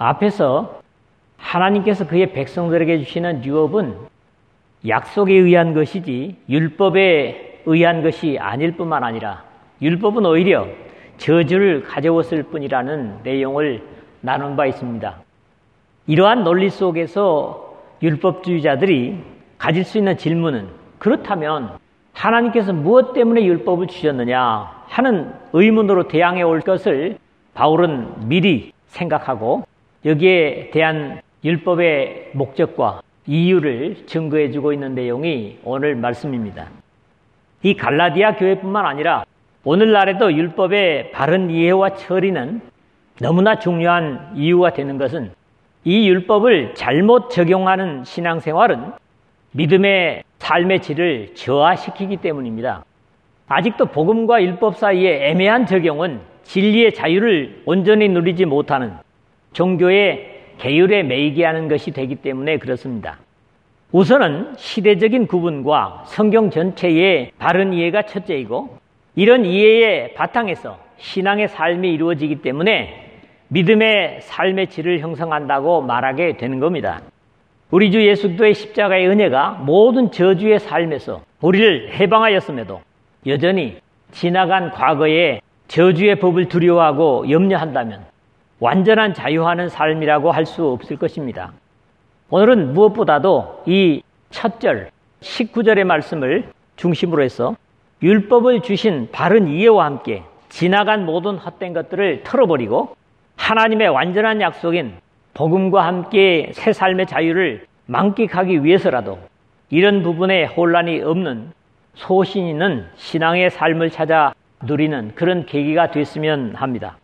앞에서 하나님께서 그의 백성들에게 주시는 유업은 약속에 의한 것이지 율법에 의한 것이 아닐 뿐만 아니라 율법은 오히려 저주를 가져왔을 뿐이라는 내용을 나눈 바 있습니다. 이러한 논리 속에서 율법주의자들이 가질 수 있는 질문은, 그렇다면 하나님께서 무엇 때문에 율법을 주셨느냐 하는 의문으로 대항해 올 것을 바울은 미리 생각하고 여기에 대한 율법의 목적과 이유를 증거해 주고 있는 내용이 오늘 말씀입니다. 이 갈라디아 교회뿐만 아니라 오늘날에도 율법의 바른 이해와 처리는 너무나 중요한 이유가 되는 것은 이 율법을 잘못 적용하는 신앙생활은 믿음의 삶의 질을 저하시키기 때문입니다. 아직도 복음과 율법 사이의 애매한 적용은 진리의 자유를 온전히 누리지 못하는 종교의 계율에 매이게 하는 것이 되기 때문에 그렇습니다. 우선은 시대적인 구분과 성경 전체의 바른 이해가 첫째이고, 이런 이해의 바탕에서 신앙의 삶이 이루어지기 때문에 믿음의 삶의 질을 형성한다고 말하게 되는 겁니다. 우리 주 예수 그리스도의 십자가의 은혜가 모든 저주의 삶에서 우리를 해방하였음에도 여전히 지나간 과거의 저주의 법을 두려워하고 염려한다면 완전한 자유하는 삶이라고 할 수 없을 것입니다. 오늘은 무엇보다도 이 첫 절 19절의 말씀을 중심으로 해서 율법을 주신 바른 이해와 함께 지나간 모든 헛된 것들을 털어버리고 하나님의 완전한 약속인 복음과 함께 새 삶의 자유를 만끽하기 위해서라도 이런 부분에 혼란이 없는 소신 있는 신앙의 삶을 찾아 누리는 그런 계기가 됐으면 합니다.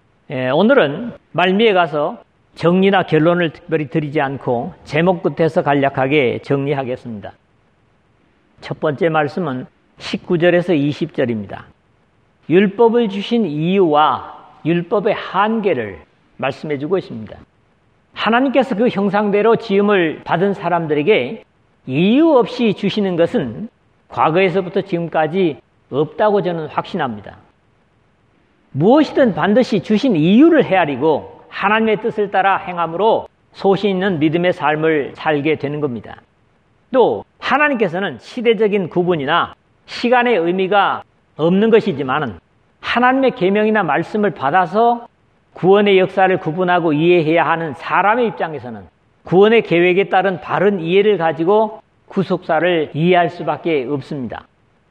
오늘은 말미에 가서 정리나 결론을 특별히 드리지 않고 제목 끝에서 간략하게 정리하겠습니다. 첫 번째 말씀은 19절에서 20절입니다. 율법을 주신 이유와 율법의 한계를 말씀해 주고 있습니다. 하나님께서 그 형상대로 지음을 받은 사람들에게 이유 없이 주시는 것은 과거에서부터 지금까지 없다고 저는 확신합니다. 무엇이든 반드시 주신 이유를 헤아리고 하나님의 뜻을 따라 행함으로 소신 있는 믿음의 삶을 살게 되는 겁니다. 또 하나님께서는 시대적인 구분이나 시간의 의미가 없는 것이지만 하나님의 계명이나 말씀을 받아서 구원의 역사를 구분하고 이해해야 하는 사람의 입장에서는 구원의 계획에 따른 바른 이해를 가지고 구속사를 이해할 수밖에 없습니다.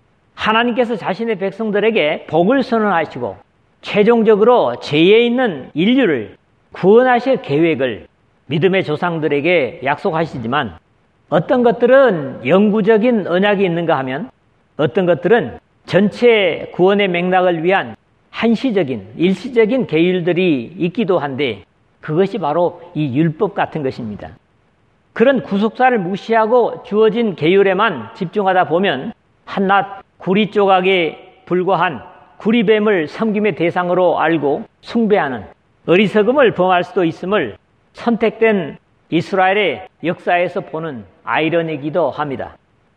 하나님께서 자신의 백성들에게 복을 선언하시고 최종적으로 죄에 있는 인류를 구원하실 계획을 믿음의 조상들에게 약속하시지만 어떤 것들은 영구적인 언약이 있는가 하면 어떤 것들은 전체 구원의 맥락을 위한 한시적인 일시적인 계율들이 있기도 한데 그것이 바로 이 율법 같은 것입니다. 그런 구속사를 무시하고 주어진 계율에만 집중하다 보면 한낱 구리 조각에 불과한 구리뱀을 섬김의 대상으로 알고 숭배하는 어리석음을 범할 수도 있음을 선택된 이스라엘의 역사에서 보는 아이러니이기도 합니다.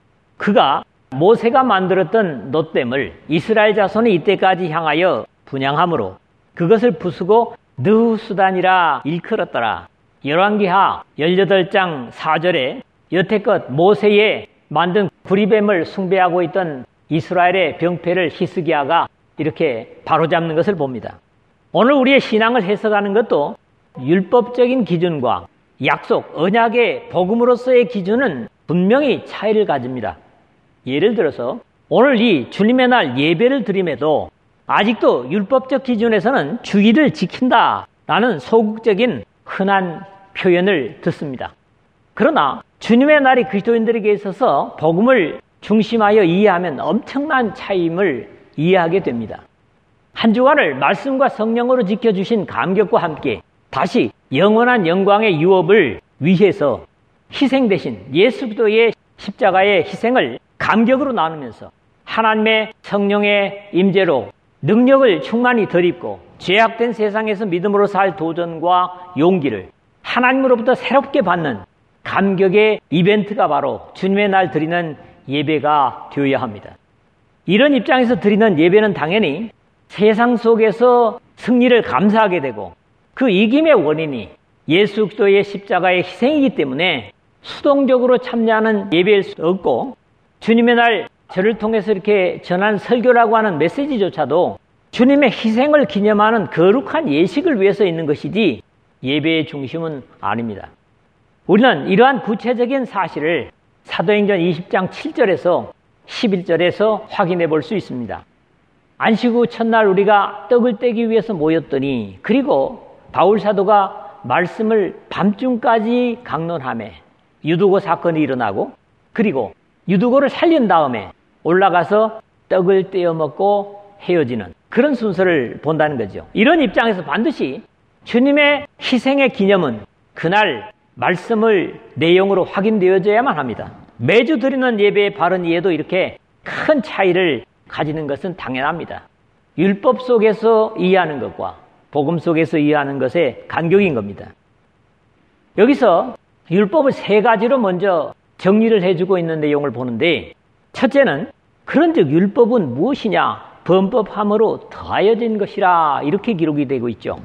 그가 모세가 만들었던 놋뱀을 이스라엘 자손이 이때까지 향하여 분향함으로 그것을 부수고 느후수단이라 일컬었더라. 열왕기하 18장 4절에 여태껏 모세의 만든 구리뱀을 숭배하고 있던 이스라엘의 병폐를 히스기야가 이렇게 바로잡는 것을 봅니다. 오늘 우리의 신앙을 해석하는 것도 율법적인 기준과 약속, 언약의 복음으로서의 기준은 분명히 차이를 가집니다. 예를 들어서 오늘 이 주님의 날 예배를 드림에도 아직도 율법적 기준에서는 주일을 지킨다라는 소극적인 흔한 표현을 듣습니다. 그러나 주님의 날이 그리스도인들에게 있어서 복음을 중심하여 이해하면 엄청난 차이임을 이해하게 됩니다. 한 주간을 말씀과 성령으로 지켜주신 감격과 함께 다시 영원한 영광의 유업을 위해서 희생 대신 예수 그리스도의 십자가의 희생을 감격으로 나누면서 하나님의 성령의 임재로 능력을 충만히 덧입고 죄악된 세상에서 믿음으로 살 도전과 용기를 하나님으로부터 새롭게 받는 감격의 이벤트가 바로 주님의 날 드리는 예배가 되어야 합니다. 이런 입장에서 드리는 예배는 당연히 세상 속에서 승리를 감사하게 되고 그 이김의 원인이 예수 그리스도의 십자가의 희생이기 때문에 수동적으로 참여하는 예배일 수 없고, 주님의 날 저를 통해서 이렇게 전하는 설교라고 하는 메시지조차도 주님의 희생을 기념하는 거룩한 예식을 위해서 있는 것이지 예배의 중심은 아닙니다. 우리는 이러한 구체적인 사실을 사도행전 20장 7절에서 11절에서 확인해 볼 수 있습니다. 안식 후 첫날 우리가 떡을 떼기 위해서 모였더니, 그리고 바울 사도가 말씀을 밤중까지 강론하며 유두고 사건이 일어나고, 그리고 유두고를 살린 다음에 올라가서 떡을 떼어 먹고 헤어지는 그런 순서를 본다는 거죠. 이런 입장에서 반드시 주님의 희생의 기념은 그날 말씀을 내용으로 확인되어져야만 합니다. 매주 드리는 예배의 바른 이해도 이렇게 큰 차이를 가지는 것은 당연합니다. 율법 속에서 이해하는 것과 복음 속에서 이해하는 것의 간격인 겁니다. 여기서 율법을 세 가지로 먼저 정리를 해주고 있는 내용을 보는데, 첫째는 그런즉 율법은 무엇이냐? 범법함으로 더하여진 것이라, 이렇게 기록이 되고 있죠.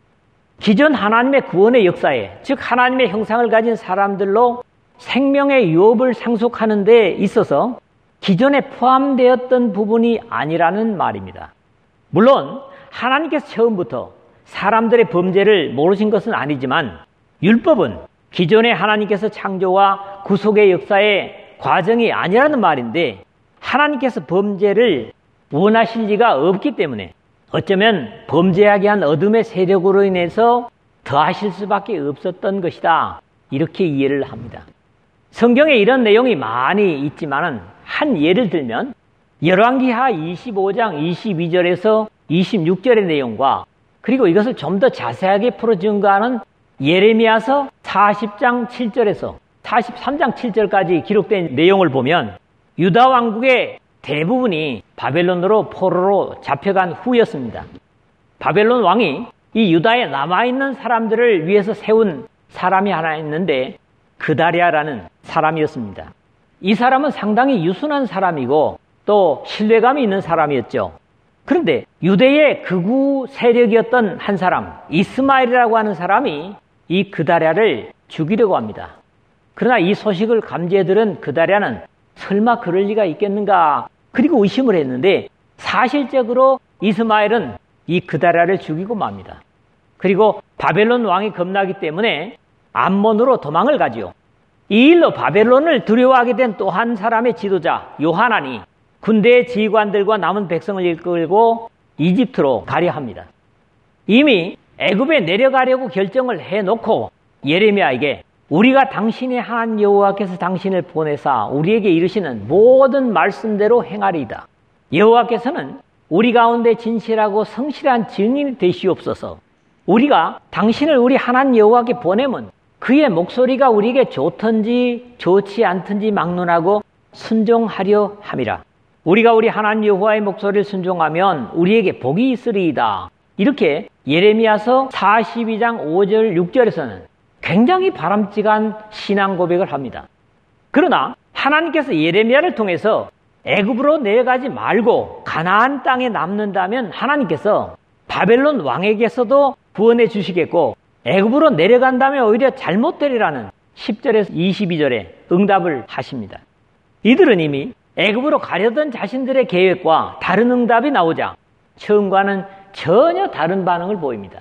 기존 하나님의 구원의 역사에, 즉 하나님의 형상을 가진 사람들로 생명의 유업을 상속하는 데 있어서 기존에 포함되었던 부분이 아니라는 말입니다. 물론 하나님께서 처음부터 사람들의 범죄를 모르신 것은 아니지만, 율법은 기존의 하나님께서 창조와 구속의 역사의 과정이 아니라는 말인데, 하나님께서 범죄를 원하실 리가 없기 때문에 어쩌면 범죄하게 한 어둠의 세력으로 인해서 더하실 수밖에 없었던 것이다, 이렇게 이해를 합니다. 성경에 이런 내용이 많이 있지만은 한 예를 들면 열왕기하 25장 22절에서 26절의 내용과, 그리고 이것을 좀 더 자세하게 풀어 증거하는 예레미야서 40장 7절에서 43장 7절까지 기록된 내용을 보면 유다 왕국의 대부분이 바벨론으로 포로로 잡혀간 후였습니다. 바벨론 왕이 이 유다에 남아있는 사람들을 위해서 세운 사람이 하나 있는데 그다랴라는 사람이었습니다. 이 사람은 상당히 유순한 사람이고 또 신뢰감이 있는 사람이었죠. 그런데 유대의 극우 세력이었던 한 사람, 이스마엘이라고 하는 사람이 이 그다랴를 죽이려고 합니다. 그러나 이 소식을 감지해 들은 그다랴는 설마 그럴 리가 있겠는가, 그리고 의심을 했는데 사실적으로 이스마엘은 이 그다랴를 죽이고 맙니다. 그리고 바벨론 왕이 겁나기 때문에 암몬으로 도망을 가지요. 이 일로 바벨론을 두려워하게 된 또 한 사람의 지도자 요하난이 군대의 지휘관들과 남은 백성을 이끌고 이집트로 가려 합니다. 이미 애굽에 내려가려고 결정을 해놓고 예레미야에게 우리가 당신의 하나님 여호와께서 당신을 보내사 우리에게 이르시는 모든 말씀대로 행하리이다. 여호와께서는 우리 가운데 진실하고 성실한 증인이 되시옵소서. 우리가 당신을 우리 하나님 여호와께 보내면 그의 목소리가 우리에게 좋든지 좋지 않든지 막론하고 순종하려 함이라. 우리가 우리 하나님 여호와의 목소리를 순종하면 우리에게 복이 있으리이다. 이렇게 예레미야서 42장 5절 6절에서는 굉장히 바람직한 신앙 고백을 합니다. 그러나 하나님께서 예레미야를 통해서 애굽으로 내려가지 말고 가나안 땅에 남는다면 하나님께서 바벨론 왕에게서도 구원해 주시겠고 애굽으로 내려간다면 오히려 잘못되리라는 10절에서 22절에 응답을 하십니다. 이들은 이미 애굽으로 가려던 자신들의 계획과 다른 응답이 나오자 처음과는 전혀 다른 반응을 보입니다.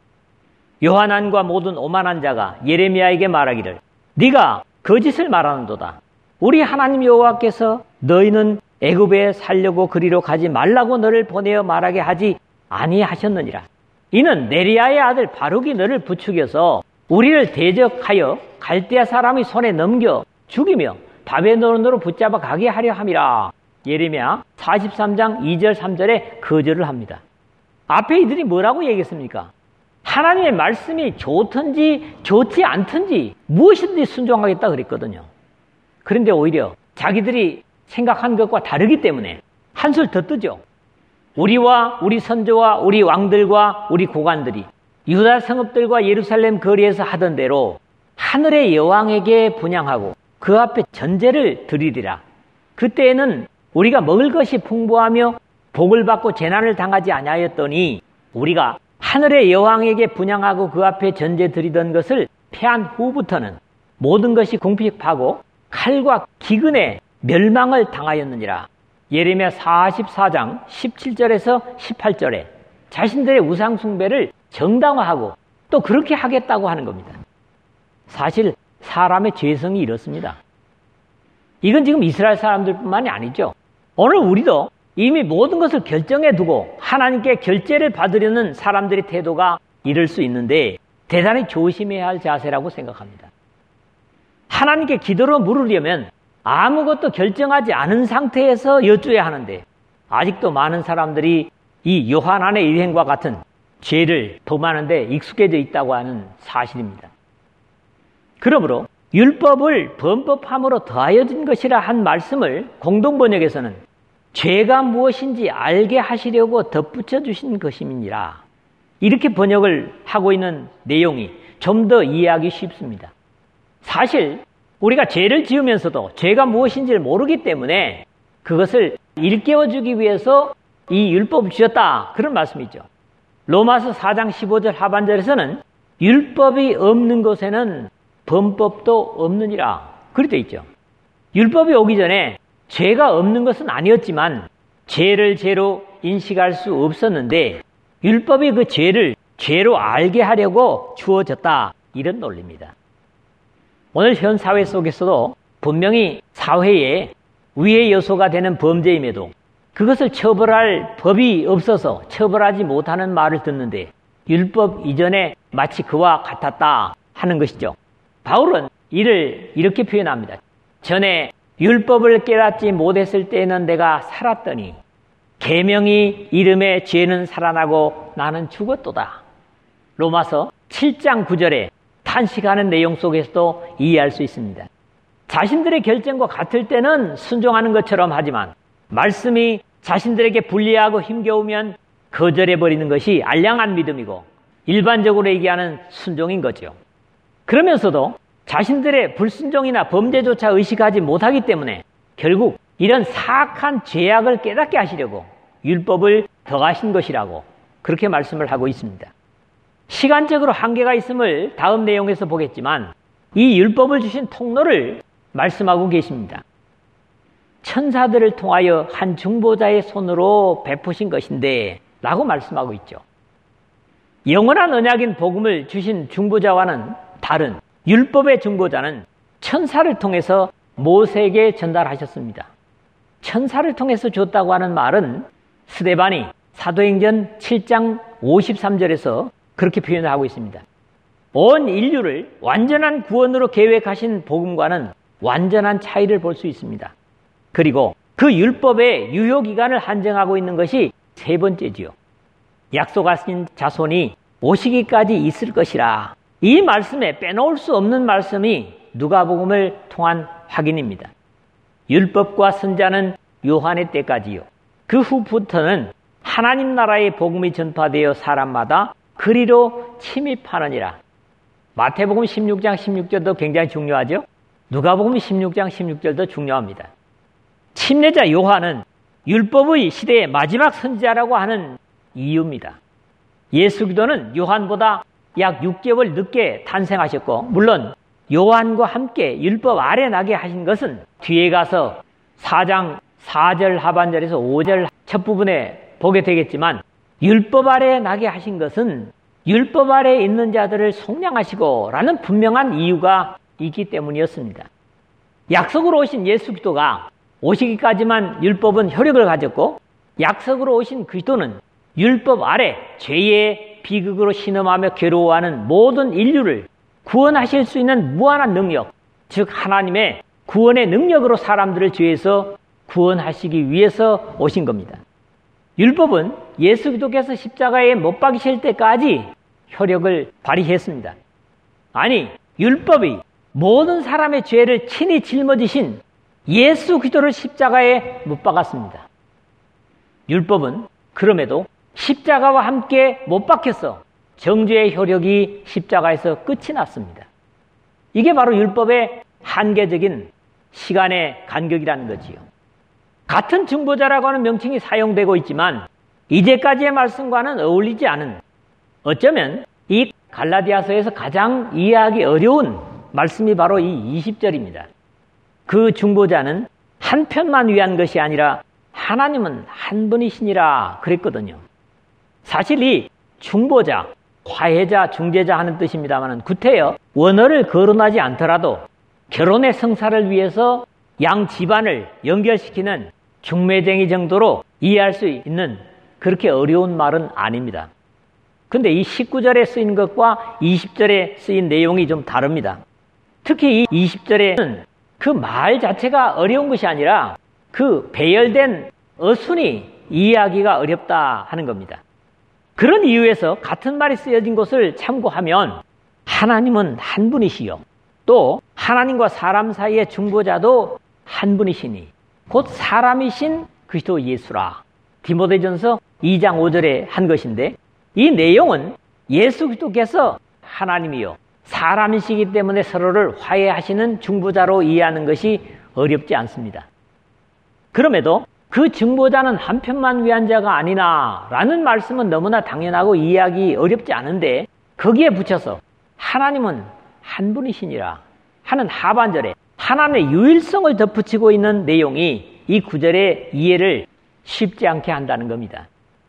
요하난과 모든 오만한 자가 예레미야에게 말하기를 네가 거짓을 말하는도다. 우리 하나님 여호와께서 너희는 애굽에 살려고 그리로 가지 말라고 너를 보내어 말하게 하지 아니하셨느니라. 이는 네리야의 아들 바룩이 너를 부추겨서 우리를 대적하여 갈대아 사람의 손에 넘겨 죽이며 바벨론으로 붙잡아 가게 하려 함이라. 예레미야 43장 2절 3절에 거절을 합니다. 앞에 이들이 뭐라고 얘기했습니까? 하나님의 말씀이 좋든지 좋지 않든지 무엇이든지 순종하겠다 그랬거든요. 그런데 오히려 자기들이 생각한 것과 다르기 때문에 한술 더 뜨죠. 우리와 우리 선조와 우리 왕들과 우리 고관들이 유다 성읍들과 예루살렘 거리에서 하던 대로 하늘의 여왕에게 분향하고 그 앞에 전제를 드리리라. 그때에는 우리가 먹을 것이 풍부하며 복을 받고 재난을 당하지 아니하였더니 우리가 하늘의 여왕에게 분향하고 그 앞에 전제 드리던 것을 패한 후부터는 모든 것이 궁핍하고 칼과 기근에 멸망을 당하였느니라. 예레미야 44장 17절에서 18절에 자신들의 우상 숭배를 정당화하고 또 그렇게 하겠다고 하는 겁니다. 사실 사람의 죄성이 이렇습니다. 이건 지금 이스라엘 사람들뿐만이 아니죠. 오늘 우리도 이미 모든 것을 결정해 두고 하나님께 결제를 받으려는 사람들의 태도가 이럴 수 있는데 대단히 조심해야 할 자세라고 생각합니다. 하나님께 기도로 물으려면 아무것도 결정하지 않은 상태에서 여쭈어야 하는데 아직도 많은 사람들이 이 요한안의 일행과 같은 죄를 범하는데 익숙해져 있다고 하는 사실입니다. 그러므로 율법을 범법함으로 더하여진 것이라 한 말씀을 공동번역에서는 죄가 무엇인지 알게 하시려고 덧붙여 주신 것임이니라. 이렇게 번역을 하고 있는 내용이 좀 더 이해하기 쉽습니다. 사실 우리가 죄를 지으면서도 죄가 무엇인지를 모르기 때문에 그것을 일깨워주기 위해서 이 율법을 주셨다. 그런 말씀이죠. 로마서 4장 15절 하반절에서는 율법이 없는 곳에는 범법도 없느니라. 그렇게 되어 있죠. 율법이 오기 전에 죄가 없는 것은 아니었지만 죄를 죄로 인식할 수 없었는데 율법이 그 죄를 죄로 알게 하려고 주어졌다. 이런 논리입니다. 오늘 현 사회 속에서도 분명히 사회에 위의 요소가 되는 범죄임에도 그것을 처벌할 법이 없어서 처벌하지 못하는 말을 듣는데 율법 이전에 마치 그와 같았다 하는 것이죠. 바울은 이를 이렇게 표현합니다. 전에 율법을 깨닫지 못했을 때에는 내가 살았더니 계명이 이름에 죄는 살아나고 나는 죽었도다. 로마서 7장 9절에 탄식하는 내용 속에서도 이해할 수 있습니다. 자신들의 결정과 같을 때는 순종하는 것처럼 하지만 말씀이 자신들에게 불리하고 힘겨우면 거절해버리는 것이 알량한 믿음이고 일반적으로 얘기하는 순종인 거죠. 그러면서도 자신들의 불순종이나 범죄조차 의식하지 못하기 때문에 결국 이런 사악한 죄악을 깨닫게 하시려고 율법을 더하신 것이라고 그렇게 말씀을 하고 있습니다. 시간적으로 한계가 있음을 다음 내용에서 보겠지만 이 율법을 주신 통로를 말씀하고 계십니다. 천사들을 통하여 한 중보자의 손으로 베푸신 것인데 라고 말씀하고 있죠. 영원한 언약인 복음을 주신 중보자와는 다른 율법의 중보자는 천사를 통해서 모세에게 전달하셨습니다. 천사를 통해서 줬다고 하는 말은 스데반이 사도행전 7장 53절에서 그렇게 표현하고 있습니다. 온 인류를 완전한 구원으로 계획하신 복음과는 완전한 차이를 볼 수 있습니다. 그리고 그 율법의 유효기간을 한정하고 있는 것이 세 번째지요. 약속하신 자손이 오시기까지 있을 것이라. 이 말씀에 빼놓을 수 없는 말씀이 누가복음을 통한 확인입니다. 율법과 선자는 요한의 때까지요. 그 후부터는 하나님 나라의 복음이 전파되어 사람마다 그리로 침입하느니라. 마태복음 16장 16절도 굉장히 중요하죠. 누가복음 16장 16절도 중요합니다. 침례자 요한은 율법의 시대의 마지막 선지자라고 하는 이유입니다. 예수 그리스도는 요한보다 약 6개월 늦게 탄생하셨고 물론 요한과 함께 율법 아래 나게 하신 것은 뒤에 가서 4장 4절 하반절에서 5절 첫 부분에 보게 되겠지만 율법 아래 나게 하신 것은 율법 아래 있는 자들을 속량하시고 라는 분명한 이유가 있기 때문이었습니다. 약속으로 오신 예수 그리스도가 오시기까지만 율법은 효력을 가졌고 약속으로 오신 그리스도는 율법 아래 죄의 비극으로 신음하며 괴로워하는 모든 인류를 구원하실 수 있는 무한한 능력, 즉 하나님의 구원의 능력으로 사람들을 죄에서 구원하시기 위해서 오신 겁니다. 율법은 예수 그리스도께서 십자가에 못 박히실 때까지 효력을 발휘했습니다. 아니, 율법이 모든 사람의 죄를 친히 짊어지신 예수 그리스도를 십자가에 못 박았습니다. 율법은 그럼에도 십자가와 함께 못 박혀서 정죄의 효력이 십자가에서 끝이 났습니다. 이게 바로 율법의 한계적인 시간의 간격이라는 거지요. 같은 중보자라고 하는 명칭이 사용되고 있지만 이제까지의 말씀과는 어울리지 않은 어쩌면 이 갈라디아서에서 가장 이해하기 어려운 말씀이 바로 이 20절입니다. 그 중보자는 한 편만 위한 것이 아니라 하나님은 한 분이시니라 그랬거든요. 사실 이 중보자, 화해자, 중재자 하는 뜻입니다만 구태여 원어를 거론하지 않더라도 결혼의 성사를 위해서 양 집안을 연결시키는 중매쟁이 정도로 이해할 수 있는 그렇게 어려운 말은 아닙니다. 근데 이 19절에 쓰인 것과 20절에 쓰인 내용이 좀 다릅니다. 특히 이 20절에는 그 말 자체가 어려운 것이 아니라 그 배열된 어순이 이해하기가 어렵다 하는 겁니다. 그런 이유에서 같은 말이 쓰여진 것을 참고하면 하나님은 한 분이시요 또 하나님과 사람 사이의 중보자도 한 분이시니 곧 사람이신 그리스도 예수라 디모데전서 2장 5절에 한 것인데 이 내용은 예수 그리스도께서 하나님이요 사람이시기 때문에 서로를 화해하시는 중보자로 이해하는 것이 어렵지 않습니다. 그럼에도 그 중보자는 한 편만 위한 자가 아니나라는 말씀은 너무나 당연하고 이해하기 어렵지 않은데 거기에 붙여서 하나님은 한 분이시니라 하는 하반절에 하나님의 유일성을 덧붙이고 있는 내용이 이 구절의 이해를 쉽지 않게 한다는 겁니다.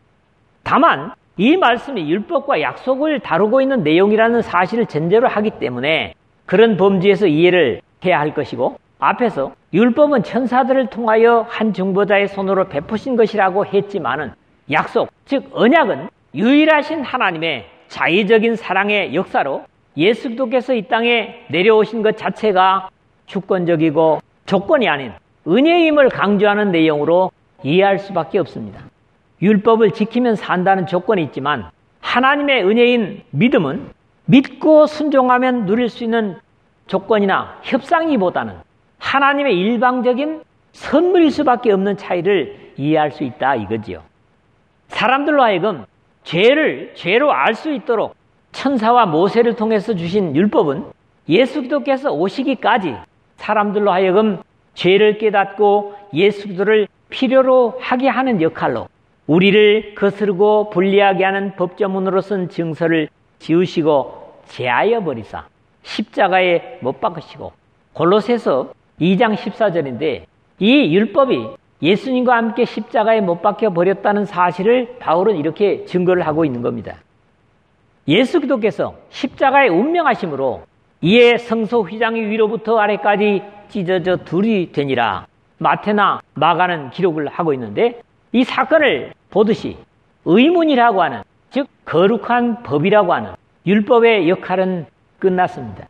다만 이 말씀이 율법과 약속을 다루고 있는 내용이라는 사실을 전제로 하기 때문에 그런 범주에서 이해를 해야 할 것이고 앞에서 율법은 천사들을 통하여 한 중보자의 손으로 베푸신 것이라고 했지만은 약속, 즉 언약은 유일하신 하나님의 자의적인 사랑의 역사로 예수 그리스도께서 이 땅에 내려오신 것 자체가 주권적이고 조건이 아닌 은혜임을 강조하는 내용으로 이해할 수밖에 없습니다. 율법을 지키면 산다는 조건이 있지만 하나님의 은혜인 믿음은 믿고 순종하면 누릴 수 있는 조건이나 협상이보다는 하나님의 일방적인 선물일 수밖에 없는 차이를 이해할 수 있다 이거지요. 사람들로 하여금 죄로 알 수 있도록 천사와 모세를 통해서 주신 율법은 예수 그리스도께서 오시기까지 사람들로 하여금 죄를 깨닫고 예수 그리스도를 필요로 하게 하는 역할로 우리를 거스르고 불리하게 하는 법조문으로 쓴 증서를 지우시고 제하여 버리사 십자가에 못 박으시고 골로새서 2장 14절인데 이 율법이 예수님과 함께 십자가에 못 박혀 버렸다는 사실을 바울은 이렇게 증거를 하고 있는 겁니다. 예수 그리스도께서 십자가에 운명하심으로 이에 성소 휘장이 위로부터 아래까지 찢어져 둘이 되니라 마태나 마가는 기록을 하고 있는데 이 사건을 보듯이 의문이라고 하는 즉 거룩한 법이라고 하는 율법의 역할은 끝났습니다.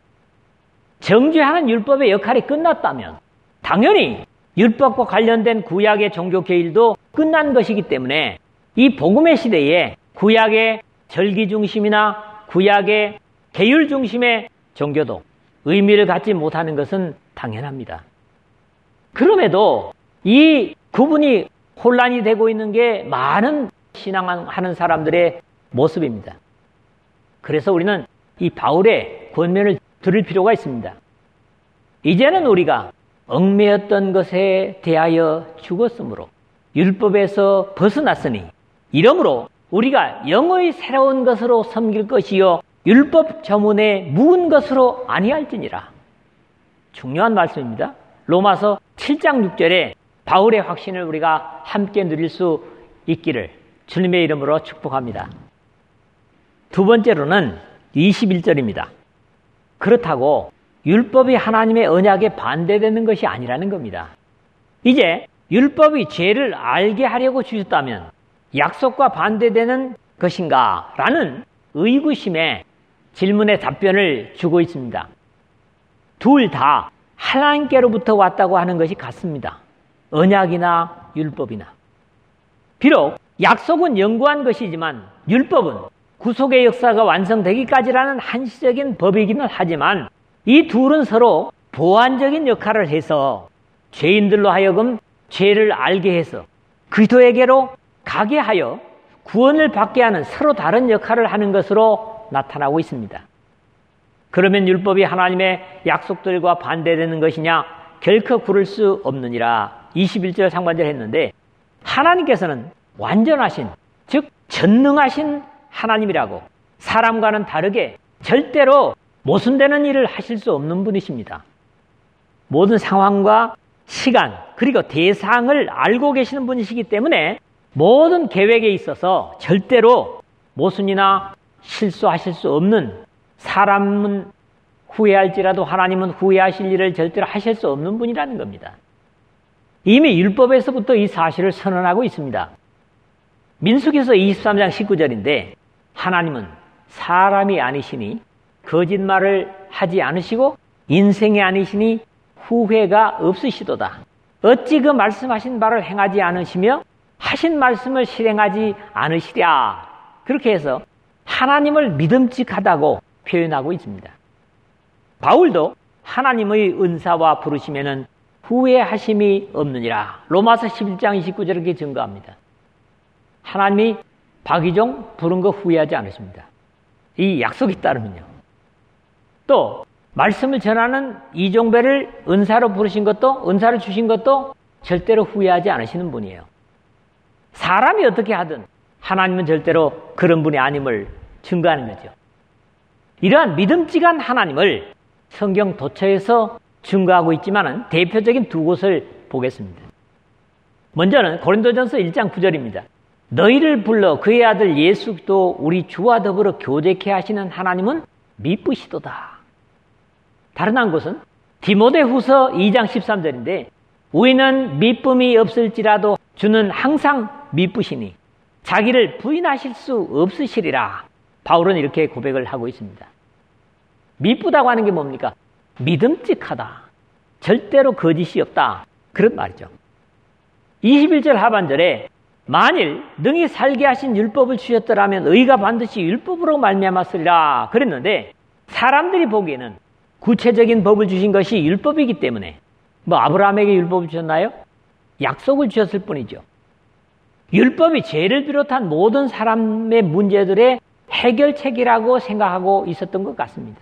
정죄하는 율법의 역할이 끝났다면 당연히 율법과 관련된 구약의 종교 계율도 끝난 것이기 때문에 이 복음의 시대에 구약의 절기 중심이나 구약의 계율 중심의 종교도 의미를 갖지 못하는 것은 당연합니다. 그럼에도 이 구분이 혼란이 되고 있는 게 많은 신앙하는 사람들의 모습입니다. 그래서 우리는 이 바울의 권면을 들을 필요가 있습니다. 이제는 우리가 얽매였던 것에 대하여 죽었으므로 율법에서 벗어났으니 이러므로 우리가 영의 새로운 것으로 섬길 것이요 율법 저문에 묵은 것으로 아니할지니라. 중요한 말씀입니다. 로마서 7장 6절에 바울의 확신을 우리가 함께 누릴 수 있기를 주님의 이름으로 축복합니다. 두 번째로는 21절입니다. 그렇다고 율법이 하나님의 언약에 반대되는 것이 아니라는 겁니다. 이제 율법이 죄를 알게 하려고 주셨다면 약속과 반대되는 것인가? 라는 의구심에 질문의 답변을 주고 있습니다. 둘 다 하나님께로부터 왔다고 하는 것이 같습니다. 언약이나 율법이나. 비록 약속은 영구한 것이지만 율법은 구속의 역사가 완성되기까지라는 한시적인 법이기는 하지만 이 둘은 서로 보완적인 역할을 해서 죄인들로 하여금 죄를 알게 해서 그리스도에게로 가게 하여 구원을 받게 하는 서로 다른 역할을 하는 것으로 나타나고 있습니다. 그러면 율법이 하나님의 약속들과 반대되는 것이냐? 결코 그럴 수 없느니라. 21절 상반절 했는데 하나님께서는 완전하신 즉 전능하신 하나님이라고 사람과는 다르게 절대로 모순되는 일을 하실 수 없는 분이십니다. 모든 상황과 시간 그리고 대상을 알고 계시는 분이시기 때문에 모든 계획에 있어서 절대로 모순이나 실수하실 수 없는, 사람은 후회할지라도 하나님은 후회하실 일을 절대로 하실 수 없는 분이라는 겁니다. 이미 율법에서부터 이 사실을 선언하고 있습니다. 민수기서 23장 19절인데 하나님은 사람이 아니시니 거짓말을 하지 않으시고 인생이 아니시니 후회가 없으시도다. 어찌 그 말씀하신 바를 행하지 않으시며 하신 말씀을 실행하지 않으시랴. 그렇게 해서 하나님을 믿음직하다고 표현하고 있습니다. 바울도 하나님의 은사와 부르심에는 후회하심이 없느니라. 로마서 11장 29절 이렇게 증거합니다. 하나님이 박이종 부른 거 후회하지 않으십니다. 이 약속에 따르면요. 또 말씀을 전하는 이종배를 은사로 부르신 것도, 은사를 주신 것도 절대로 후회하지 않으시는 분이에요. 사람이 어떻게 하든 하나님은 절대로 그런 분이 아님을 증거하는 거죠. 이러한 믿음직한 하나님을 성경 도처에서 증거하고 있지만은 대표적인 두 곳을 보겠습니다. 먼저는 고린도전서 1장 9절입니다. 너희를 불러 그의 아들 예수 그리스도 우리 주와 더불어 교제케 하시는 하나님은 미쁘시도다. 다른 한 곳은 디모데후서 2장 13절인데 우리는 미쁨이 없을지라도 주는 항상 미쁘시니 자기를 부인하실 수 없으시리라. 바울은 이렇게 고백을 하고 있습니다. 미쁘다고 하는 게 뭡니까? 믿음직하다. 절대로 거짓이 없다. 그런 말이죠. 21절 하반절에 만일 능히 살게 하신 율법을 주셨더라면 의가 반드시 율법으로 말미암았으리라 그랬는데 사람들이 보기에는 구체적인 법을 주신 것이 율법이기 때문에 아브라함에게 율법을 주셨나요? 약속을 주셨을 뿐이죠. 율법이 죄를 비롯한 모든 사람의 문제들의 해결책이라고 생각하고 있었던 것 같습니다.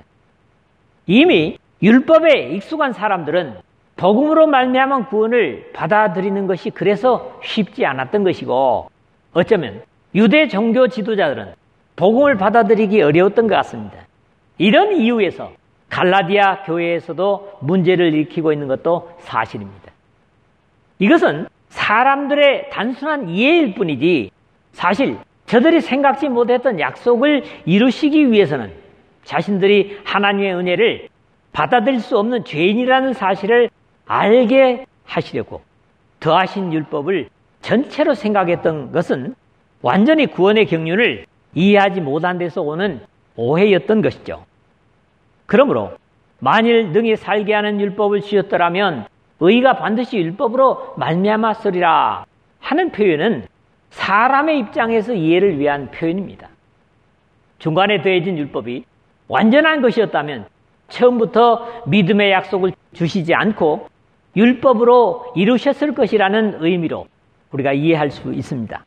이미 율법에 익숙한 사람들은 복음으로 말미암은 구원을 받아들이는 것이 그래서 쉽지 않았던 것이고 어쩌면 유대 종교 지도자들은 복음을 받아들이기 어려웠던 것 같습니다. 이런 이유에서 갈라디아 교회에서도 문제를 일으키고 있는 것도 사실입니다. 이것은 사람들의 단순한 이해일 뿐이지 사실 저들이 생각지 못했던 약속을 이루시기 위해서는 자신들이 하나님의 은혜를 받아들일 수 없는 죄인이라는 사실을 알게 하시려고 더하신 율법을 전체로 생각했던 것은 완전히 구원의 경륜을 이해하지 못한 데서 오는 오해였던 것이죠. 그러므로 만일 능히 살게 하는 율법을 주셨더라면 의가 반드시 율법으로 말미암았으리라 하는 표현은 사람의 입장에서 이해를 위한 표현입니다. 중간에 더해진 율법이 완전한 것이었다면 처음부터 믿음의 약속을 주시지 않고 율법으로 이루셨을 것이라는 의미로 우리가 이해할 수 있습니다.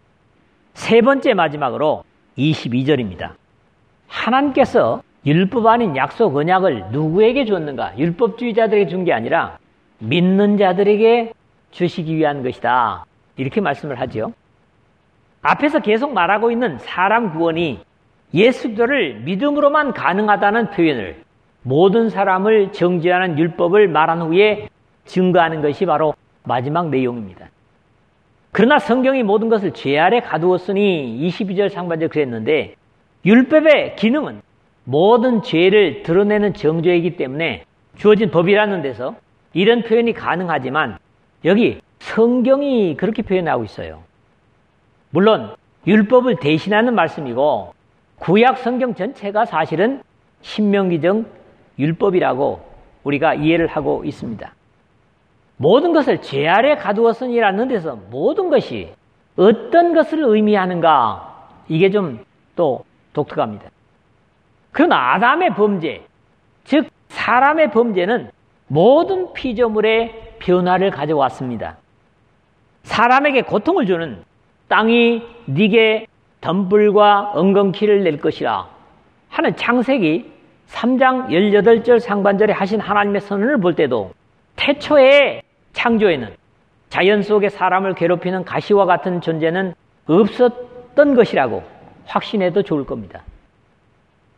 세 번째 마지막으로 22절입니다. 하나님께서 율법 아닌 약속 언약을 누구에게 줬는가? 율법주의자들에게 준 게 아니라 믿는 자들에게 주시기 위한 것이다. 이렇게 말씀을 하죠. 앞에서 계속 말하고 있는 사람 구원이 예수 그리스도를 믿음으로만 가능하다는 표현을 모든 사람을 정죄하는 율법을 말한 후에 증거하는 것이 바로 마지막 내용입니다. 그러나 성경이 모든 것을 죄 아래 가두었으니 22절 상반절 그랬는데 율법의 기능은 모든 죄를 드러내는 정죄이기 때문에 주어진 법이라는 데서 이런 표현이 가능하지만 여기 성경이 그렇게 표현하고 있어요. 물론 율법을 대신하는 말씀이고 구약 성경 전체가 사실은 신명기적 율법이라고 우리가 이해를 하고 있습니다. 모든 것을 죄 아래 가두었으니라는 데서 모든 것이 어떤 것을 의미하는가 이게 좀 또 독특합니다. 그러나 아담의 범죄, 즉 사람의 범죄는 모든 피조물의 변화를 가져왔습니다. 사람에게 고통을 주는 땅이 네게 덤불과 엉겅퀴를 낼 것이라 하는 창세기 3장 18절 상반절에 하신 하나님의 선언을 볼 때도 태초의 창조에는 자연 속에 사람을 괴롭히는 가시와 같은 존재는 없었던 것이라고 확신해도 좋을 겁니다.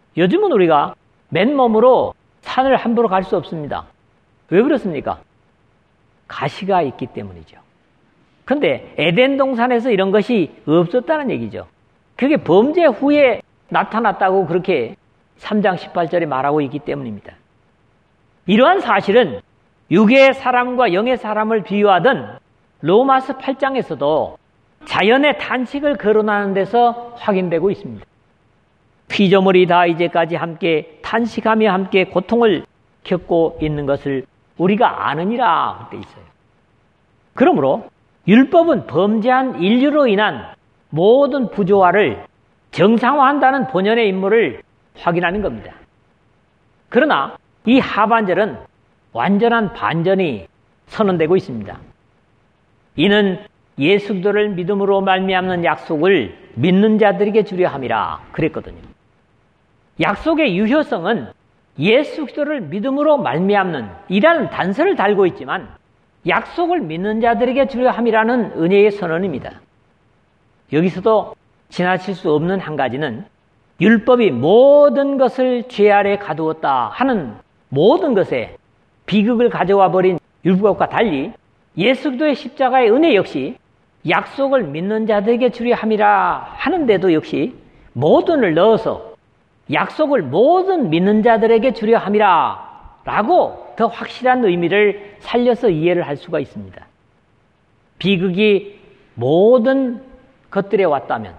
요즘은 우리가 맨몸으로 산을 함부로 갈 수 없습니다. 왜 그렇습니까? 가시가 있기 때문이죠. 그런데 에덴 동산에서 이런 것이 없었다는 얘기죠. 그게 범죄 후에 나타났다고 그렇게 3장 18절에 말하고 있기 때문입니다. 이러한 사실은 육의 사람과 영의 사람을 비유하던 로마서 8장에서도 자연의 탄식을 거론하는 데서 확인되고 있습니다. 피조물이 다 이제까지 함께 탄식하며 함께 고통을 겪고 있는 것을 우리가 아느니라 그때 있어요. 그러므로 율법은 범죄한 인류로 인한 모든 부조화를 정상화한다는 본연의 임무를 확인하는 겁니다. 그러나 이 하반절은 완전한 반전이 선언되고 있습니다. 이는 예수 그리스도를 믿음으로 말미암는 약속을 믿는 자들에게 주려 함이라 그랬거든요. 약속의 유효성은 예수 그리스도를 믿음으로 말미암는 이라는 단서를 달고 있지만 약속을 믿는 자들에게 주려 함이라는 은혜의 선언입니다. 여기서도 지나칠 수 없는 한 가지는 율법이 모든 것을 죄 아래 가두었다 하는 모든 것에 비극을 가져와 버린 율법과 달리 예수 그리스도의 십자가의 은혜 역시 약속을 믿는 자들에게 주려 함이라 하는데도 역시 모든을 넣어서 약속을 모든 믿는 자들에게 주려 함이라 라고 더 확실한 의미를 살려서 이해를 할 수가 있습니다. 비극이 모든 것들에 왔다면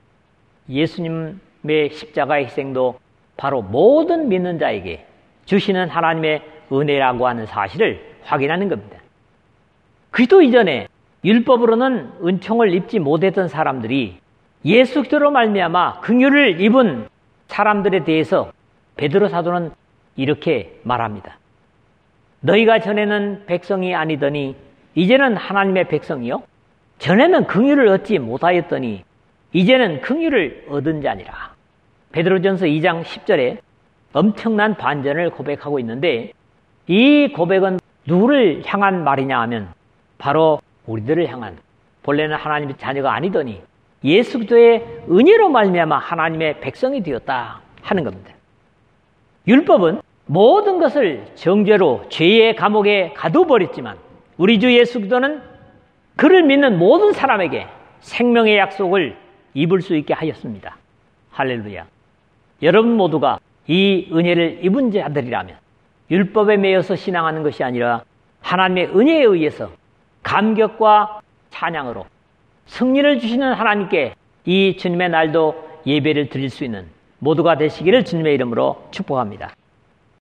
예수님의 십자가의 희생도 바로 모든 믿는 자에게 주시는 하나님의 은혜라고 하는 사실을 확인하는 겁니다. 그리스도 이전에 율법으로는 은총을 입지 못했던 사람들이 예수 그리스도로 말미암아 긍휼을 입은 사람들에 대해서 베드로 사도는 이렇게 말합니다. 너희가 전에는 백성이 아니더니 이제는 하나님의 백성이요 전에는 긍휼을 얻지 못하였더니 이제는 긍휼을 얻은 자니라. 베드로전서 2장 10절에 엄청난 반전을 고백하고 있는데 이 고백은 누구를 향한 말이냐 하면 바로 우리들을 향한, 본래는 하나님의 자녀가 아니더니 예수 그리스도의 은혜로 말미암아 하나님의 백성이 되었다 하는 겁니다. 율법은 모든 것을 정죄로 죄의 감옥에 가둬버렸지만 우리 주 예수 그리스도는 그를 믿는 모든 사람에게 생명의 약속을 입을 수 있게 하였습니다. 할렐루야. 여러분 모두가 이 은혜를 입은 자들이라면 율법에 매여서 신앙하는 것이 아니라 하나님의 은혜에 의해서 감격과 찬양으로 승리를 주시는 하나님께 이 주님의 날도 예배를 드릴 수 있는 모두가 되시기를 주님의 이름으로 축복합니다.